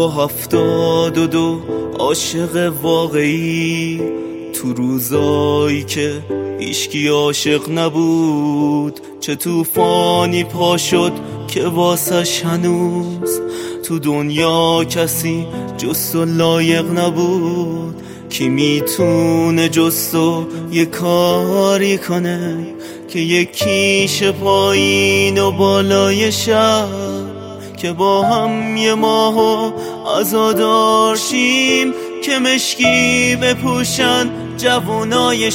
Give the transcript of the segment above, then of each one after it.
با 72 عاشق واقعی، تو روزایی که هیچکی عاشق نبود، چه طوفانی پا شد که واسش هنوز تو دنیا کسی جز تو لایق نبود. کی میتونه جز تو یه کاری کنه که یکیش پایین و بالای شهر، که با هم یه ماهو عزادار شیم، که مشکی بپوشن جوانای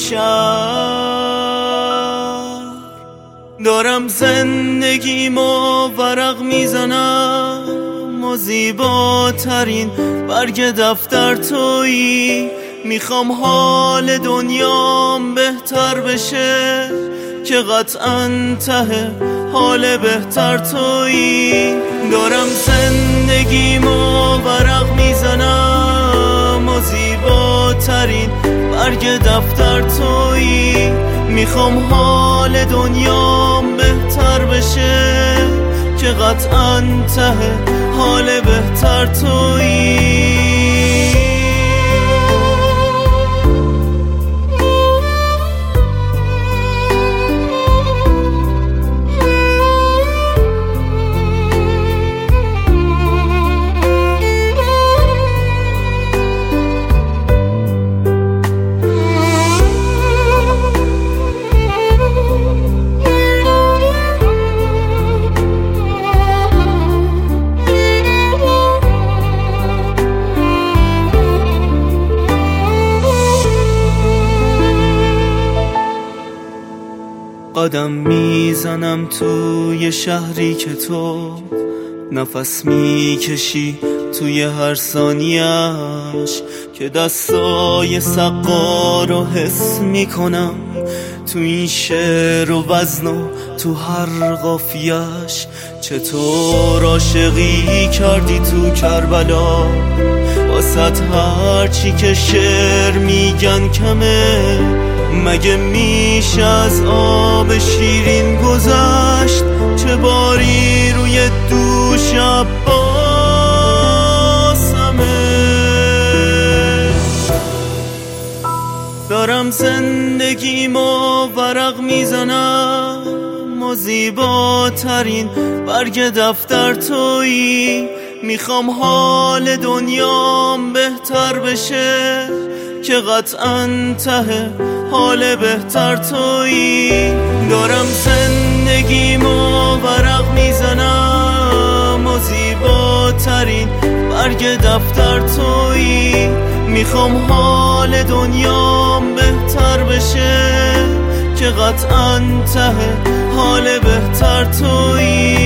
شهر. دارم زندگیمو ورق میزنم و زیباترین برگ دفتر تویی. میخوام حال دنیام بهتر بشه، که قطعاً ته حال بهتر تویی. دارم زندگیمو ورق میزنم و زیباترین برگ دفتر تویی. میخوام حال دنیام بهتر بشه، که قطعاً ته حال بهتر تویی. قدم میزنم توی شهری که تو نفس میکشی توی هر ثانیه‌اش، که دستای سقا رو حس میکنم تو این شعر و وزن و تو هر قافیه‌اش. چطور عاشقی کردی تو کربلا، واسط هرچی که شعر میگن کمه. مگه میشه از آب شیرین گذشت، چه باری روی دوش عباسمه. دارم زندگیمو ورق میزنم و زیباترین برگ دفتر تویی. میخوام حال دنیام بهتر بشه، که قطعاً ته حال بهتر تویی. دارم زندگیمو ورق میزنم و زیباترین برگ دفتر تویی. میخوام حال دنیام بهتر بشه، که قطعاً ته حال بهتر تویی.